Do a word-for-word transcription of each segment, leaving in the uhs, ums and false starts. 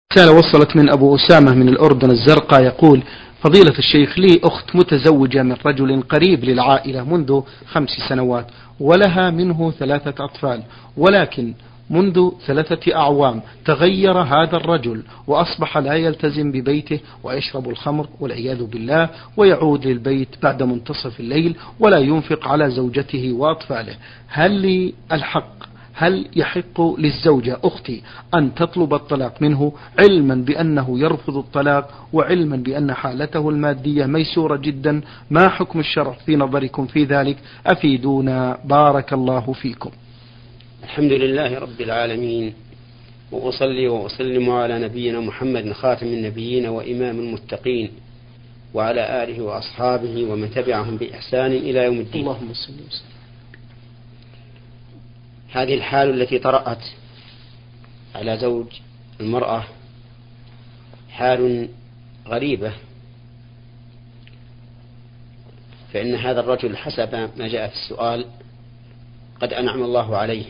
رسالة وصلت من أبو أسامة من الأردن الزرقاء يقول: فضيلة الشيخ، لي أخت متزوجة من رجل قريب للعائلة منذ خمس سنوات ولها منه ثلاثة أطفال، ولكن منذ ثلاثة أعوام تغير هذا الرجل وأصبح لا يلتزم ببيته ويشرب الخمر والعياذ بالله، ويعود للبيت بعد منتصف الليل ولا ينفق على زوجته وأطفاله. هل لي الحق هل يحق للزوجة أختي أن تطلب الطلاق منه، علما بأنه يرفض الطلاق وعلما بأن حالته المادية ميسورة جدا؟ ما حكم الشرع في نظركم في ذلك؟ أفيدونا بارك الله فيكم. الحمد لله رب العالمين، وأصلي وأسلم على نبينا محمد خاتم النبيين وإمام المتقين، وعلى آله وأصحابه ومن تبعهم بإحسان إلى يوم الدين. اللهم صل وسلم. هذه الحال التي طرأت على زوج المرأة حال غريبة، فإن هذا الرجل حسب ما جاء في السؤال قد أنعم الله عليه،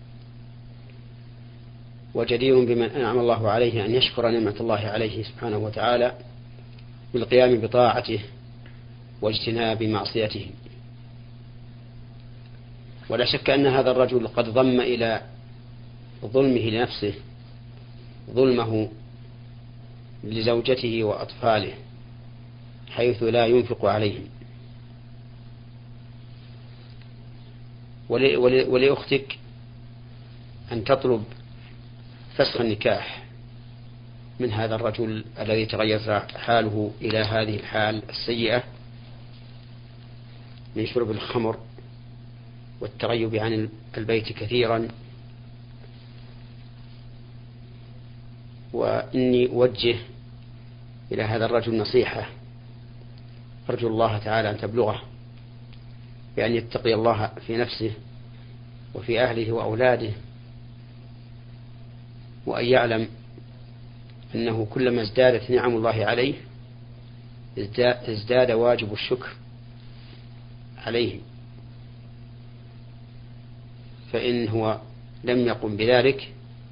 وجدير بمن أنعم الله عليه أن يشكر نعمة الله عليه سبحانه وتعالى بالقيام بطاعته واجتناب معصيته. ولا شك أن هذا الرجل قد ضم إلى ظلمه لنفسه ظلمه لزوجته وأطفاله، حيث لا ينفق عليهم. ولأختك أن تطلب فسخ النكاح من هذا الرجل الذي تغير حاله إلى هذه الحال السيئة من شرب الخمر والتغيب عن البيت كثيرا. وإني أوجه إلى هذا الرجل نصيحة أرجو الله تعالى أن تبلغه، بأن يتقي الله في نفسه وفي أهله وأولاده، وأن يعلم أنه كلما ازدادت نعم الله عليه ازداد واجب الشكر عليه، فإن هو لم يقم بذلك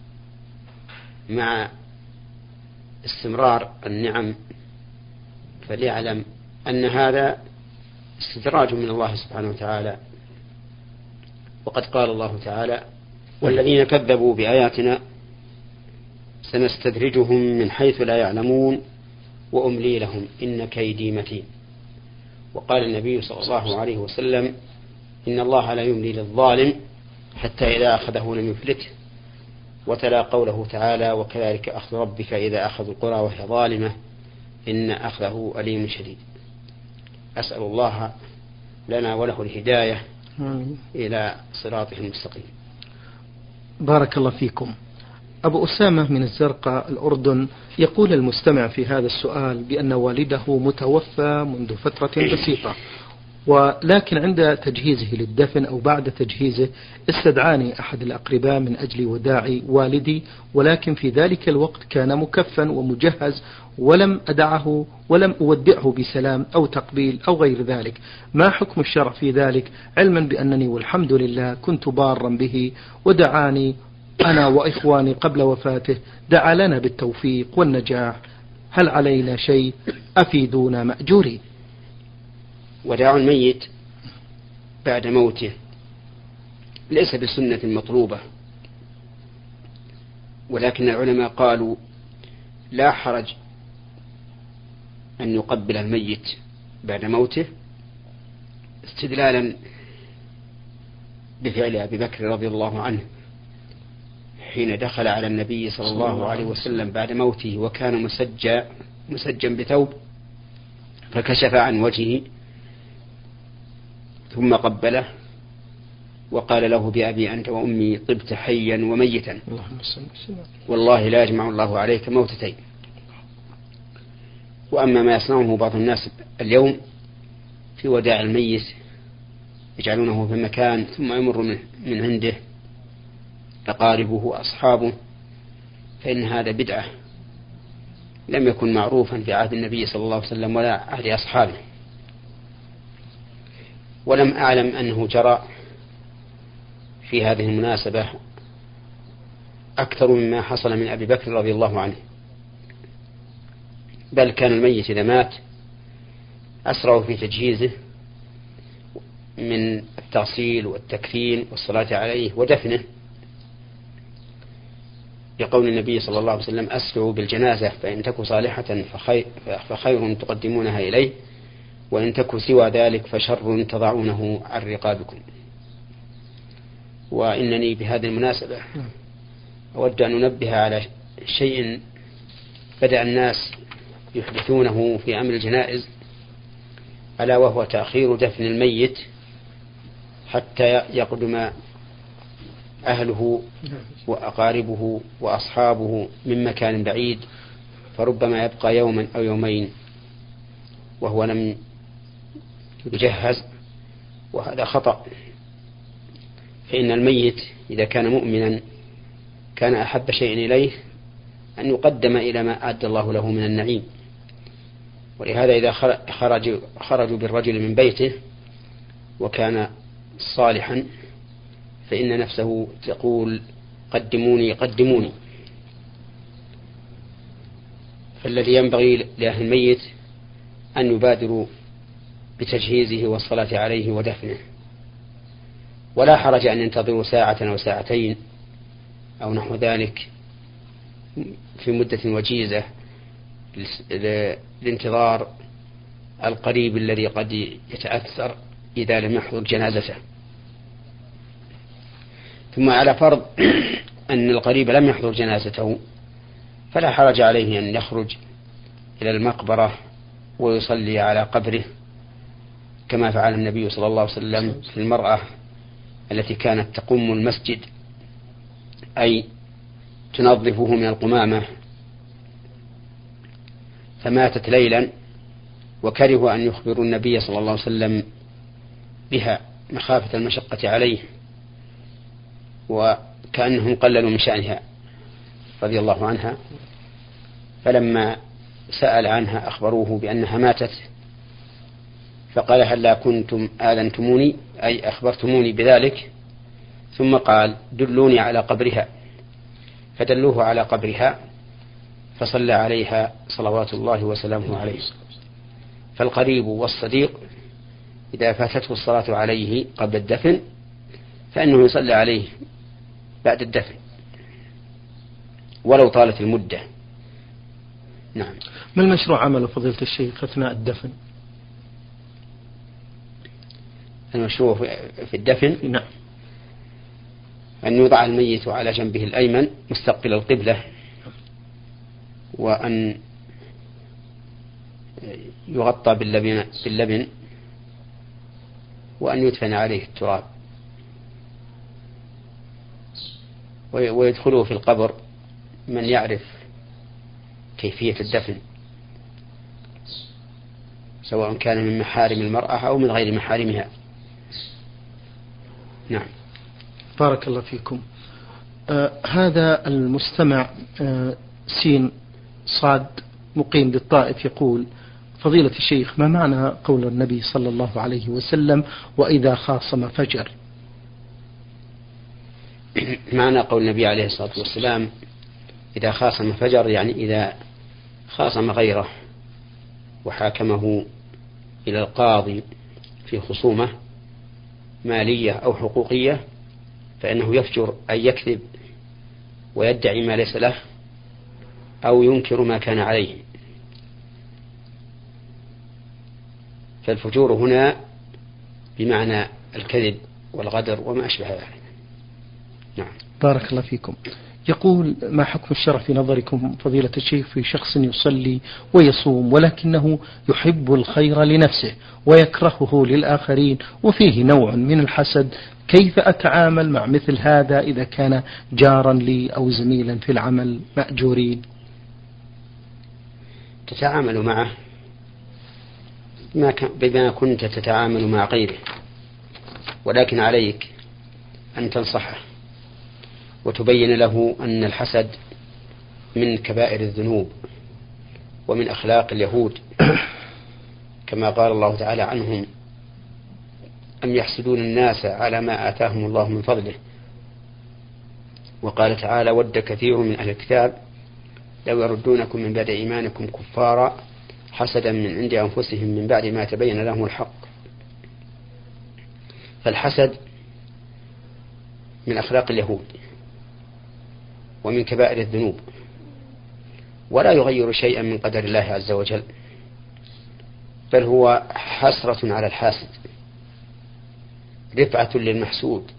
مع استمرار النعم فليعلم أن هذا استدراج من الله سبحانه وتعالى. وقد قال الله تعالى: والذين كذبوا بآياتنا سنستدرجهم من حيث لا يعلمون وأملي لهم إن كيدي متين. وقال النبي صلى الله عليه وسلم: إن الله لا يملي للظالم حتى إذا أخذه لم يفلته. وتلا قوله تعالى: وكذلك أخذ ربك إذا أخذ القرى وهي ظالمة إن أخذه أليم شديد. أسأل الله لنا وله الهداية إلى صراطه المستقيم. بارك الله فيكم. أبو أسامة من الزرقاء الأردن يقول المستمع في هذا السؤال بأن والده متوفى منذ فترة بسيطة، ولكن عند تجهيزه للدفن أو بعد تجهيزه استدعاني أحد الأقرباء من أجل وداع والدي، ولكن في ذلك الوقت كان مكفن ومجهز ولم أدعه ولم أودعه بسلام أو تقبيل أو غير ذلك. ما حكم الشرع في ذلك، علما بأنني والحمد لله كنت بارا به ودعاني أنا وإخواني قبل وفاته، دعا لنا بالتوفيق والنجاح، هل علينا شيء؟ أفيدونا مأجورين. وداع الميت بعد موته ليس بسنة مطلوبة، ولكن العلماء قالوا لا حرج أن يقبل الميت بعد موته، استدلالا بفعل أبي بكر رضي الله عنه حين دخل على النبي صلى الله عليه وسلم بعد موته وكان مسجى مسجى بثوب، فكشف عن وجهه ثم قبله وقال له: بأبي أنت وأمي طبت حيا وميتا، والله لا يجمع الله عليك موتتين. وأما ما يصنعه بعض الناس اليوم في وداع الميت، يجعلونه في مكان ثم يمر من عنده أقاربه وأصحابه، فإن هذا بدعة لم يكن معروفا في عهد النبي صلى الله عليه وسلم ولا عهد أصحابه، ولم أعلم أنه جرى في هذه المناسبة أكثر مما حصل من أبي بكر رضي الله عنه. بل كان الميت إذا مات أسرعوا في تجهيزه من التغسيل والتكفين والصلاة عليه ودفنه، بقول النبي صلى الله عليه وسلم: أسرعوا بالجنازة فإن تك صالحة فخير, فخير تقدمونها إليه، وإن تك سوى ذلك فشر تضعونه عن رقابكم. وإنني بهذه المناسبة أود أن أنبه على شيء بدأ الناس يحدثونه في أمر الجنائز، ألا وهو تأخير دفن الميت حتى يقدم أهله وأقاربه وأصحابه من مكان بعيد، فربما يبقى يوما أو يومين وهو لم يجهز، وهذا خطأ. فإن الميت إذا كان مؤمنا كان أحب شيء إليه أن يقدم إلى ما أعد الله له من النعيم. ولهذا إذا خرج خرجوا بالرجل من بيته وكان صالحا فإن نفسه تقول: قدموني قدموني. فالذي ينبغي لأهل الميت أن يبادروا بتجهيزه والصلاة عليه ودفنه، ولا حرج أن ينتظروا ساعة أو ساعتين أو نحو ذلك في مدة وجيزة لانتظار القريب الذي قد يتأثر إذا لم يحضر جنازته. ثم على فرض أن القريب لم يحضر جنازته فلا حرج عليه أن يخرج إلى المقبرة ويصلي على قبره، كما فعل النبي صلى الله عليه وسلم في المرأة التي كانت تقوم المسجد، أي تنظفه من القمامة، فماتت ليلا وكرهوا أن يخبروا النبي صلى الله عليه وسلم بها مخافة المشقة عليه، وكأنهم قللوا من شأنها رضي الله عنها. فلما سأل عنها أخبروه بأنها ماتت، فقال: هلا كنتم آذنتموني، أي أخبرتموني بذلك؟ ثم قال: دلوني على قبرها، فدلوه على قبرها فصلى عليها صلوات الله وسلامه عليه. فالقريب والصديق إذا فاتته الصلاة عليه قبل الدفن فإنه يصلي عليه بعد الدفن ولو طالت المدة. نعم. ما المشروع عمله فضيلة الشيخ أثناء الدفن؟ المشروع في الدفن نعم أن يوضع الميت على جنبه الأيمن مستقبل القبلة، وأن يغطى باللبن, باللبن وأن يدفن عليه التراب، ويدخله في القبر من يعرف كيفية الدفن، سواء كان من محارم المرأة أو من غير محارمها. نعم. بارك الله فيكم. آه هذا المستمع آه سين صاد مقيم بالطائف يقول: فضيلة الشيخ، ما معنى قول النبي صلى الله عليه وسلم: وإذا خاصم فجر؟ معنى قول النبي عليه الصلاة والسلام: إذا خاصم فجر، يعني إذا خاصم غيره وحاكمه إلى القاضي في خصومة مالية أو حقوقية، فإنه يفجر أن يكذب ويدعي ما ليس له أو ينكر ما كان عليه. فالفجور هنا بمعنى الكذب والغدر وما أشبه ذلك. نعم. بارك الله فيكم. يقول: ما حكم الشرع في نظركم فضيلة الشيخ في شخص يصلي ويصوم ولكنه يحب الخير لنفسه ويكرهه للآخرين وفيه نوع من الحسد؟ كيف أتعامل مع مثل هذا إذا كان جارا لي أو زميلا في العمل مأجورين؟ تتعامل معه بما كنت تتعامل مع غيره، ولكن عليك أن تنصحه وتبين له أن الحسد من كبائر الذنوب ومن أخلاق اليهود، كما قال الله تعالى عنهم: أم يحسدون الناس على ما آتاهم الله من فضله. وقال تعالى: ود كثير من أهل الكتاب لو يردونكم من بعد إيمانكم كفارا حسدا من عند أنفسهم من بعد ما تبين لهم الحق. فالحسد من أخلاق اليهود ومن كبائر الذنوب، ولا يغير شيئا من قدر الله عز وجل، بل هو حسرة على الحاسد، رفعة للمحسود،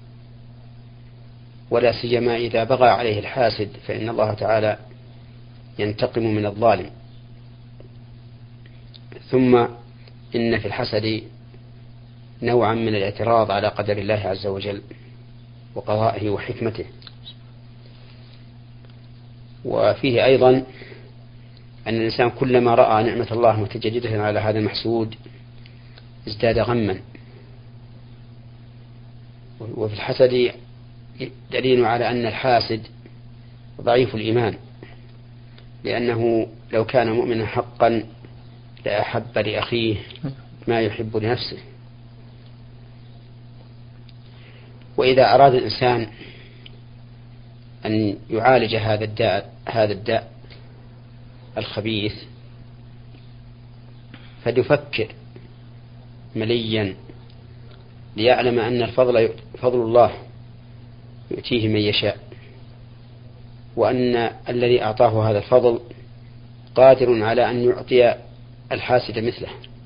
ولا سيما إذا بغى عليه الحاسد فإن الله تعالى ينتقم من الظالم. ثم إن في الحسد نوعا من الاعتراض على قدر الله عز وجل وقضائه وحكمته، وفيه أيضا أن الإنسان كلما رأى نعمة الله متجددة على هذا المحسود ازداد غما. وفي الحسد دليل على أن الحاسد ضعيف الإيمان، لأنه لو كان مؤمنا حقا لأحب لأخيه ما يحب لنفسه. وإذا أراد الإنسان أن يعالج هذا الداء هذا الداء الخبيث فليفكر مليا ليعلم أن الفضل فضل الله يؤتيه من يشاء، وأن الذي أعطاه هذا الفضل قادر على أن يعطي الحاسد مثله.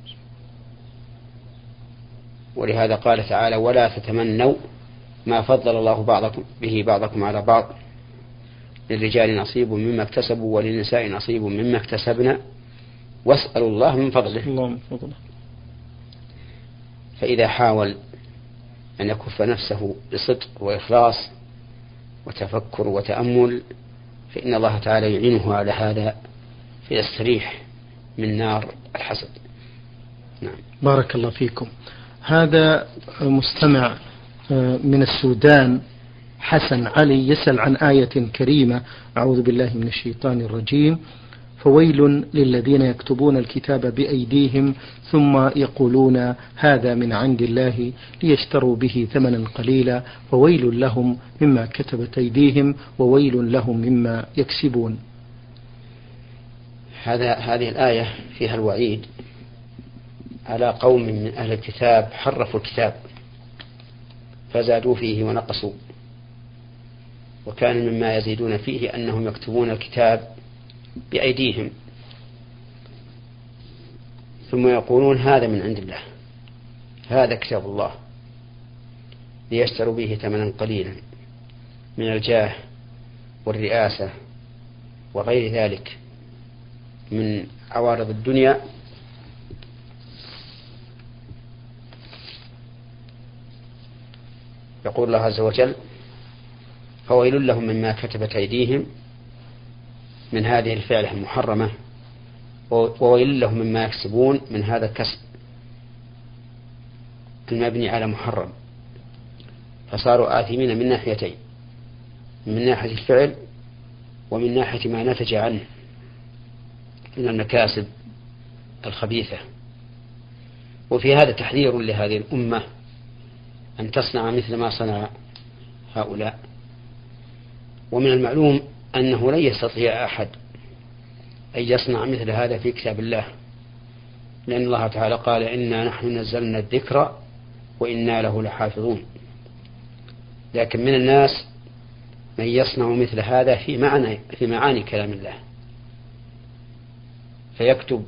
ولهذا قال تعالى: ولا تتمنوا ما فضل الله بعضكم به بعضكم على بعض للرجال نصيب مما اكتسبوا وللنساء نصيب مما اكتسبنا واسألوا الله من فضله. الله من فضله. فإذا حاول أن يكف نفسه بصدق وإخلاص وتفكر وتأمل فإن الله تعالى يعينه على هذا فيستريح من نار الحسد. نعم. بارك الله فيكم. هذا مستمع من السودان حسن علي يسأل عن آية كريمة: أعوذ بالله من الشيطان الرجيم، فويل للذين يكتبون الكتاب بأيديهم ثم يقولون هذا من عند الله ليشتروا به ثمنا قليلا فويل لهم مما كتبت أيديهم وويل لهم مما يكسبون. هذا هذه الآية فيها الوعيد على قوم من أهل الكتاب حرفوا الكتاب فزادوا فيه ونقصوا، وكان مما يزيدون فيه أنهم يكتبون الكتاب بأيديهم ثم يقولون هذا من عند الله، هذا كتاب الله، ليشتروا به ثمنا قليلا من الجاه والرئاسة وغير ذلك من عوارض الدنيا. يقول الله عز وجل: فويل لهم مما كتبت أيديهم من هذه الفعلة المحرمة، وويل لهم مما يكسبون من هذا الكسب المبني على محرم. فصاروا آثمين من ناحيتين، من ناحية الفعل ومن ناحية ما نتج عنه من المكاسب الخبيثة. وفي هذا تحذير لهذه الأمة أن تصنع مثل ما صنع هؤلاء. ومن المعلوم أنه لن يستطيع أحد أن يصنع مثل هذا في كتاب الله، لأن الله تعالى قال: إنا نحن نزلنا الذكر وإنا له لحافظون. لكن من الناس من يصنع مثل هذا في معنى في معاني كلام الله، فيكتب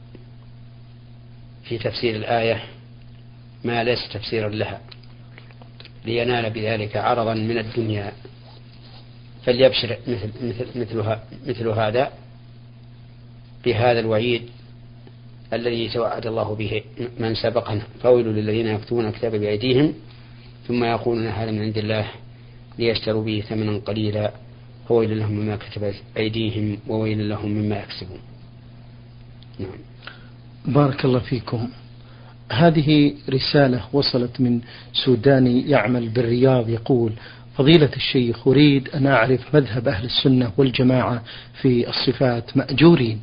في تفسير الآية ما ليس تفسيرا لها لينال بذلك عرضا من الدنيا. فليبشر مثل, مثل, مثل, مثل هذا بهذا الوعيد الذي توعد الله به من سبقنا: فويل للذين يكتبون الكتاب بأيديهم ثم يقولون هذا من عند الله ليشتروا به ثمنا قليلا فويل لهم مما كتبت أيديهم وويل لهم مما يكسبون. نعم. بارك الله فيكم. هذه رسالة وصلت من سوداني يعمل بالرياض يقول: فضيلة الشيخ، أريد أن أعرف مذهب أهل السنة والجماعة في الصفات مأجورين.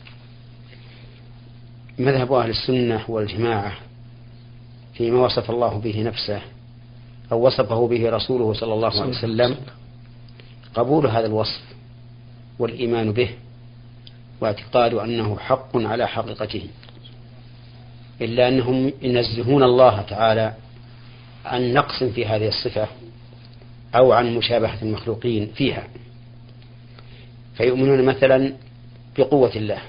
مذهب أهل السنة والجماعة فيما وصف الله به نفسه أو وصفه به رسوله صلى الله عليه وسلم قبول هذا الوصف والإيمان به واعتقاد أنه حق على حقيقته، إلا أنهم ينزهون الله تعالى عن نقص في هذه الصفة أو عن مشابهة المخلوقين فيها، فيؤمنون مثلا بقوة الله،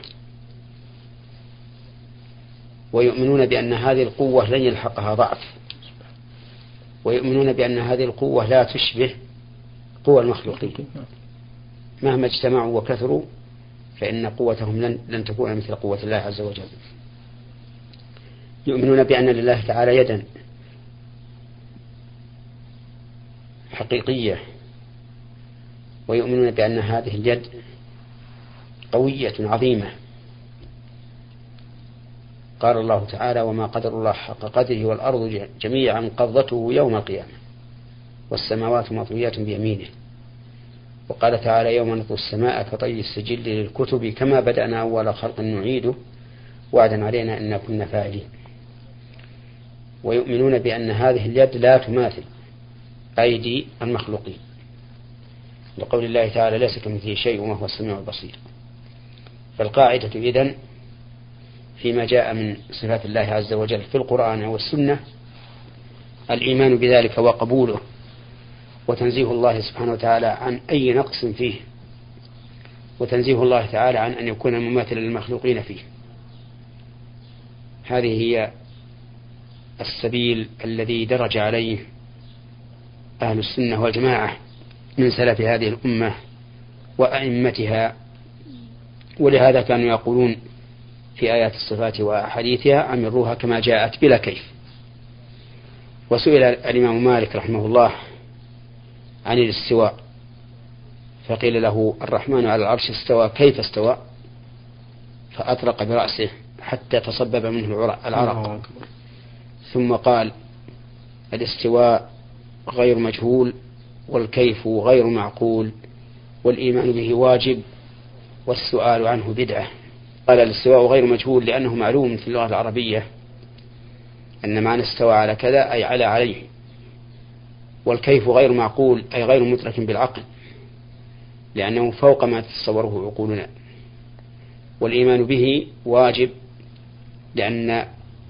ويؤمنون بأن هذه القوة لن يلحقها ضعف، ويؤمنون بأن هذه القوة لا تشبه قوى المخلوقين، مهما اجتمعوا وكثروا فإن قوتهم لن, لن تكون مثل قوة الله عز وجل. يؤمنون بأن لله تعالى يدا حقيقية، ويؤمنون بأن هذه اليد قوية عظيمة. قال الله تعالى: وما قدر الله حق قدره والأرض جميعا قبضته يوم القيامة والسماوات مطويات بيمينه. وقال تعالى: يوم نطوي السماء كطي السجل للكتب كما بدأنا أول خلق نعيده وعدا علينا إنا كنا فاعلين. ويؤمنون بأن هذه اليد لا تماثل أيدي المخلوقين، لقول الله تعالى: ليس كمثله شيء وهو السميع البصير. فالقاعدة إذن فيما جاء من صفات الله عز وجل في القرآن والسنة الإيمان بذلك وقبوله، وتنزيه الله سبحانه وتعالى عن أي نقص فيه، وتنزيه الله تعالى عن أن يكون مماثلا للمخلوقين فيه. هذه هي السبيل الذي درج عليه أهل السنة والجماعة من سلف هذه الأمة وأئمتها. ولهذا كانوا يقولون في آيات الصفات وأحاديثها: أمروها كما جاءت بلا كيف. وسئل الإمام مالك رحمه الله عن الاستواء فقيل له: الرحمن على العرش استوى، كيف استوى؟ فأطرق برأسه حتى تصبب منه العرق، ثم قال: الاستواء غير مجهول، والكيف غير معقول، والإيمان به واجب، والسؤال عنه بدعة. قال: الاستواء غير مجهول لأنه معلوم في اللغة العربية أن معنى استوى على كذا أي على عليه، والكيف غير معقول أي غير مدرك بالعقل لأنه فوق ما تتصوره عقولنا، والإيمان به واجب لأن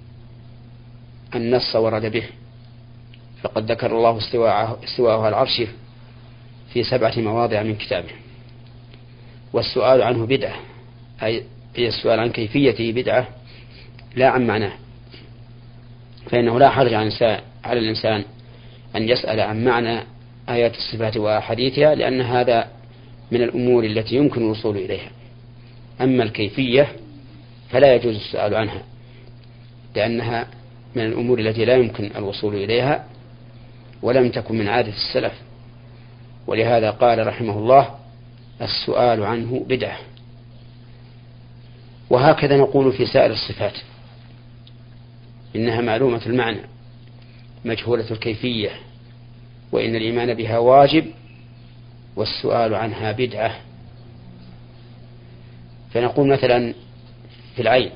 النص ورد به، فقد ذكر الله استواءه على العرش في سبعة مواضع من كتابه. والسؤال عنه بدعة أي السؤال عن كيفيته بدعة لا عن معناه، فإنه لا حرج على الإنسان أن يسأل عن معنى آيات الصفات وأحاديثها، لأن هذا من الأمور التي يمكن الوصول إليها. أما الكيفية فلا يجوز السؤال عنها، لأنها من الأمور التي لا يمكن الوصول إليها ولم تكن من عادة السلف. ولهذا قال رحمه الله: السؤال عنه بدعة. وهكذا نقول في سائر الصفات، إنها معلومة المعنى مجهولة الكيفية، وإن الإيمان بها واجب، والسؤال عنها بدعة. فنقول مثلا في العين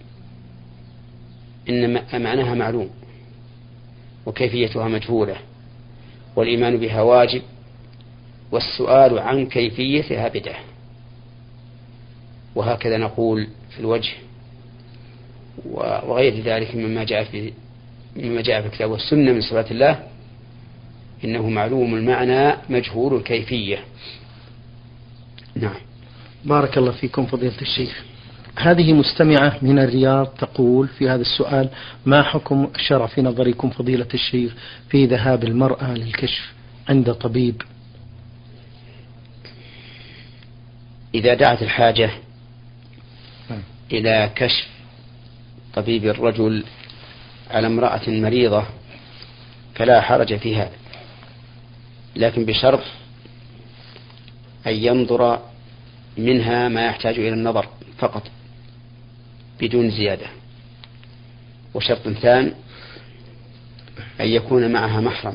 إن معناها معلوم وكيفيتها مجهولة، والإيمان بها واجب، والسؤال عن كيفيتها بدعة. وهكذا نقول في الوجه وغير ذلك مما جاء في مما جاء في الكتاب والسنة من صفات الله، إنه معلوم المعنى مجهول الكيفية. نعم. بارك الله فيكم فضيلة الشيخ. هذه مستمعة من الرياض تقول في هذا السؤال: ما حكم الشرع في نظركم فضيلة الشيخ في ذهاب المرأة للكشف عند طبيب؟ إذا دعت الحاجة إلى كشف طبيب الرجل على امرأة مريضة فلا حرج في هذا، لكن بشرط أن ينظر منها ما يحتاج إلى النظر فقط بدون زيادة. وشرط ثاني أن يكون معها محرم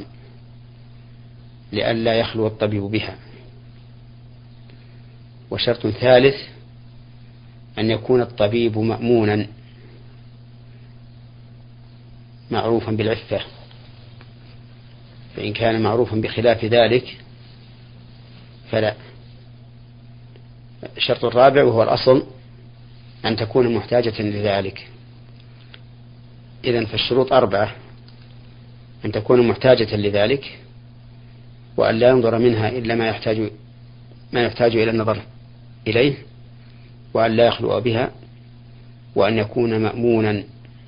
لئلا يخلو الطبيب بها. وشرط ثالث أن يكون الطبيب مأمونا معروفا بالعفة، فإن كان معروفا بخلاف ذلك فلا. الشرط الرابع وهو الأصل أن تكون محتاجة لذلك. إذن فالشروط أربعة: أن تكون محتاجة لذلك، وأن لا ينظر منها إلا ما يحتاج ما يحتاج إلى النظر إليه، وأن لا يخلو بها، وأن يكون مأمونا.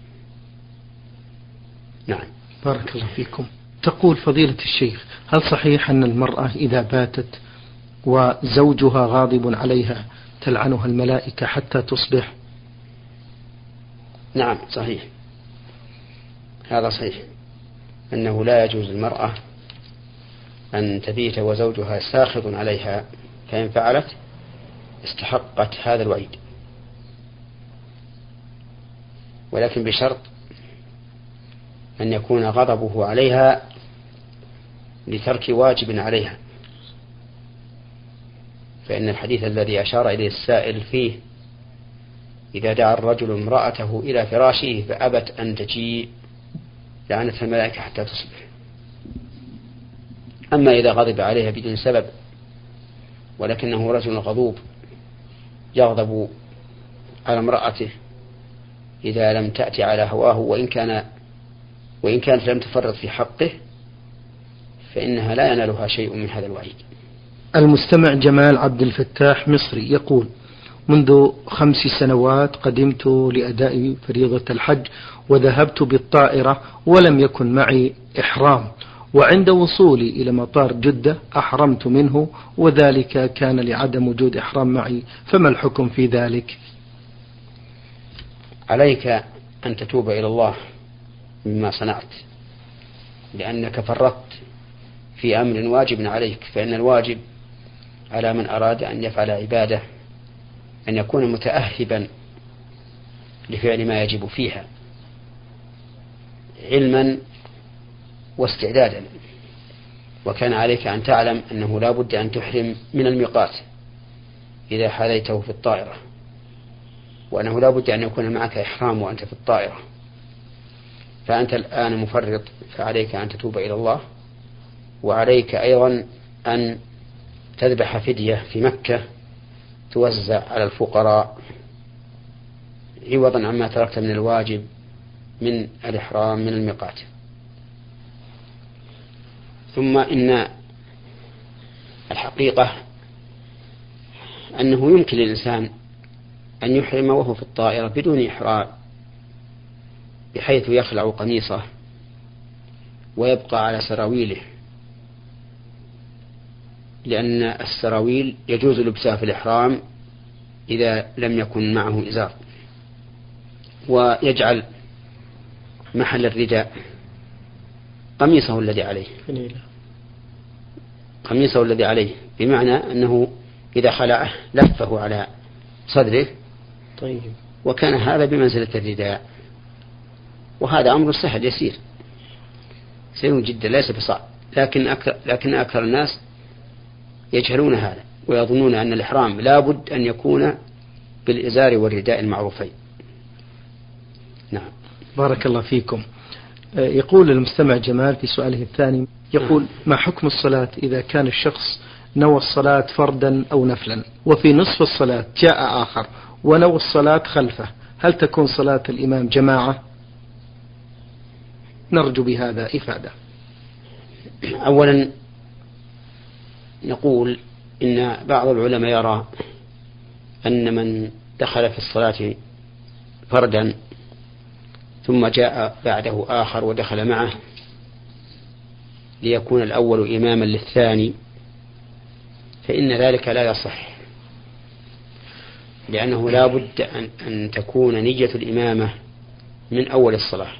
نعم. بارك الله فيكم. تقول فضيلة الشيخ: هل صحيح أن المرأة إذا باتت وزوجها غاضب عليها تلعنها الملائكة حتى تصبح؟ نعم صحيح، هذا صحيح، أنه لا يجوز للمرأة أن تبيت وزوجها ساخط عليها، فإن فعلت استحقت هذا الوعيد، ولكن بشرط أن يكون غضبه عليها لترك واجب عليها، فإن الحديث الذي أشار إليه السائل فيه: إذا دعا الرجل امرأته إلى فراشه فأبت أن تجيء لعنتها الملائكة حتى تصبح. أما إذا غضب عليها بدون سبب ولكنه رجل غضوب يغضب على امرأته إذا لم تأتي على هواه وإن كان وإن كانت لم تفرط في حقه، فإنها لا ينالها شيء من هذا الوعيد. المستمع جمال عبد الفتاح مصري يقول: منذ خمس سنوات قدمت لأداء فريضة الحج وذهبت بالطائرة ولم يكن معي إحرام، وعند وصولي إلى مطار جدة أحرمت منه، وذلك كان لعدم وجود إحرام معي، فما الحكم في ذلك؟ عليك أن تتوب إلى الله مما صنعت، لأنك فرطت في أمر واجب عليك، فإن الواجب على من أراد أن يفعل عبادة أن يكون متأهبا لفعل ما يجب فيها علما واستعدادا. وكان عليك أن تعلم أنه لا بد أن تحرم من الميقات إذا حليته في الطائرة، وأنه لا بد أن يكون معك إحرام وأنت في الطائرة، فأنت الآن مفرط، فعليك أن تتوب إلى الله، وعليك أيضا أن تذبح فدية في مكة توزع على الفقراء عوضا عما تركت من الواجب من الإحرام من الميقات. ثم إن الحقيقة أنه يمكن للإنسان أن يحرم وهو في الطائرة بدون إحرام، بحيث يخلع قميصه ويبقى على سراويله، لأن السراويل يجوز لبسها في الإحرام إذا لم يكن معه إزار، ويجعل محل الرداء قميصه الذي عليه قميصه الذي عليه بمعنى أنه إذا خلعه لفه على صدره. طيب. وكان هذا بمنزلة الرداء، وهذا أمر سهل يسير سهل جدا ليس بصعب، لكن أكثر, لكن أكثر الناس يجهلون هذا ويظنون أن الإحرام لا بد أن يكون بالإزار والرداء المعروفين. نعم. بارك الله فيكم. يقول المستمع جمال في سؤاله الثاني، يقول: ما حكم الصلاة إذا كان الشخص نوى الصلاة فردا أو نفلا، وفي نصف الصلاة جاء آخر ونوى الصلاة خلفه، هل تكون صلاة الإمام جماعة؟ نرجو بهذا إفادة. أولا نقول إن بعض العلماء يرى أن من دخل في الصلاة فردا ثم جاء بعده آخر ودخل معه ليكون الأول إماما للثاني، فإن ذلك لا يصح، لأنه لا بد أن, أن تكون نية الإمامة من أول الصلاة،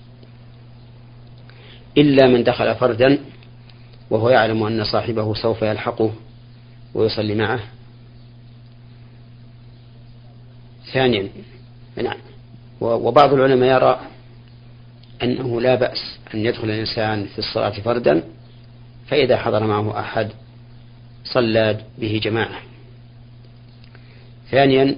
إلا من دخل فردا وهو يعلم أن صاحبه سوف يلحقه ويصلي معه. ثانيا، نعم، وبعض العلماء يرى أنه لا بأس أن يدخل الإنسان في الصلاة فردا، فإذا حضر معه أحد صلى به جماعة. ثانيا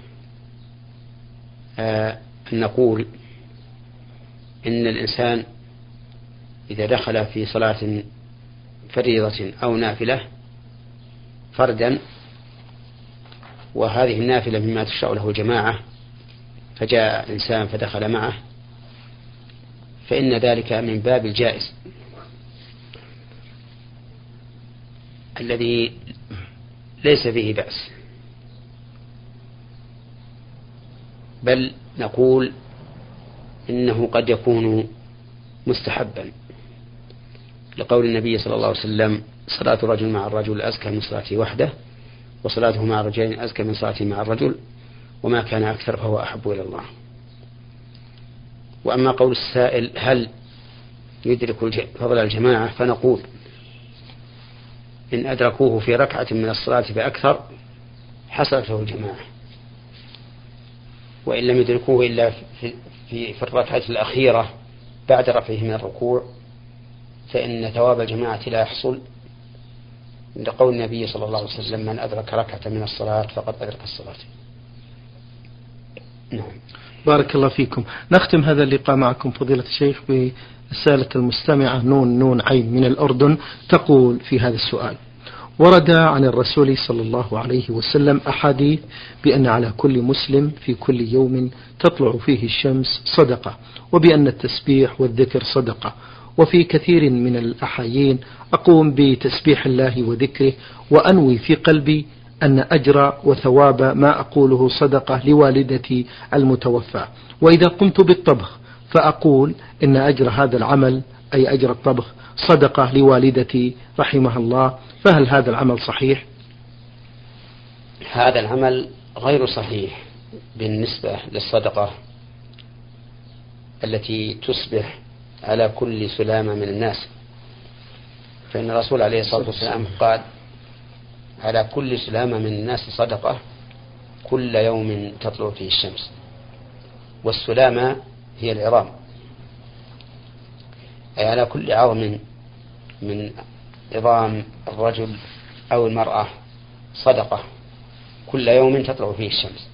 آه أن نقول إن الإنسان إذا دخل في صلاة فريضة أو نافلة فردا وهذه النافلة مما تشرع له جماعة، فجاء إنسان فدخل معه، فإن ذلك من باب الجائز الذي ليس فيه بأس، بل نقول إنه قد يكون مستحبا، لقول النبي صلى الله عليه وسلم: صلاة الرجل مع الرجل أزكى من صلاته وحده، وصلاته مع الرجلين أزكى من صلاته مع الرجل، وما كان أكثر فهو أحب إلى الله. وأما قول السائل هل يدرك فضل الجماعة، فنقول إن أدركوه في ركعة من الصلاة فأكثر حصلت له الجماعة، وإن لم يدركوه إلا في, في, في الركعة الأخيرة بعد رفعه من الركوع فإن ثواب الجماعة لا يحصل، لقول النبي صلى الله عليه وسلم: من أدرك ركعة من الصلاة فقد أدرك الصلاة. نعم. بارك الله فيكم. نختم هذا اللقاء معكم فضيلة الشيخ برسالة المستمعة نون نون عين من الأردن، تقول في هذا السؤال: ورد عن الرسول صلى الله عليه وسلم أحاديث بأن على كل مسلم في كل يوم تطلع فيه الشمس صدقة، وبأن التسبيح والذكر صدقة، وفي كثير من الأحايين أقوم بتسبيح الله وذكره وأنوي في قلبي أن أجر وثواب ما أقوله صدقة لوالدتي المتوفى، وإذا قمت بالطبخ فأقول إن أجر هذا العمل أي أجر الطبخ صدقة لوالدتي رحمها الله، فهل هذا العمل صحيح؟ هذا العمل غير صحيح بالنسبة للصدقة التي تصبح على كل سلامة من الناس، فإن الرسول عليه الصلاة والسلام قال: على كل سلامة من الناس صدقة كل يوم تطلع فيه الشمس. والسلامة هي العظام، أي على كل عظم من عظام الرجل أو المرأة صدقة كل يوم تطلع فيه الشمس.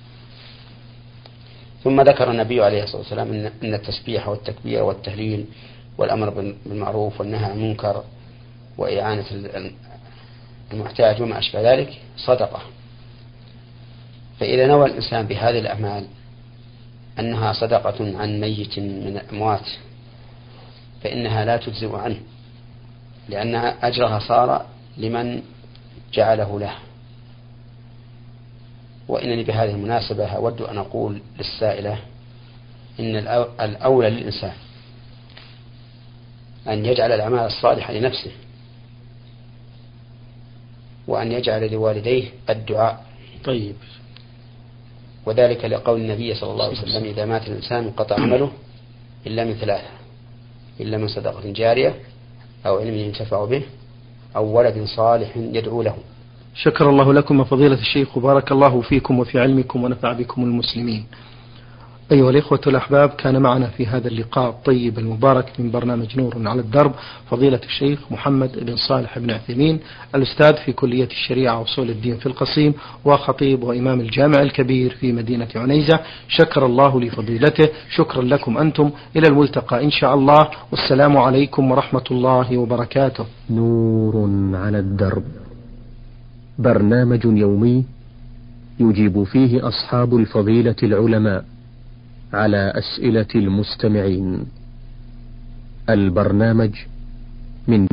ثم ذكر النبي عليه الصلاة والسلام أن التسبيح والتكبير والتهليل والأمر بالمعروف والنهي عن المنكر وإعانة المحتاج وما أشبه ذلك صدقة. فإذا نوى الإنسان بهذه الأعمال أنها صدقة عن ميت من الأموات فإنها لا تجزئ عنه، لأن أجرها صار لمن جعله له. وإنني بهذه المناسبة أود أن أقول للسائلة إن الأولى للإنسان أن يجعل الأعمال الصالحة لنفسه، وأن يجعل لوالديه الدعاء. طيب. وذلك لقول النبي صلى الله عليه وسلم: إذا مات الإنسان انقطع عمله إلا من ثلاثة: إلا من صدقة جارية أو علم ينتفع به أو ولد صالح يدعو له. شكر الله لكم فضيلة الشيخ وبارك الله فيكم وفي علمكم ونفع بكم المسلمين. أيها الإخوة الأحباب، كان معنا في هذا اللقاء الطيب المبارك من برنامج نور على الدرب فضيلة الشيخ محمد بن صالح بن عثيمين، الأستاذ في كلية الشريعة وأصول الدين في القصيم، وخطيب وإمام الجامع الكبير في مدينة عنيزة. شكر الله لفضيلته. شكرا لكم أنتم. إلى الملتقى إن شاء الله، والسلام عليكم ورحمة الله وبركاته. نور على الدرب، برنامج يومي يجيب فيه أصحاب الفضيلة العلماء على أسئلة المستمعين. البرنامج من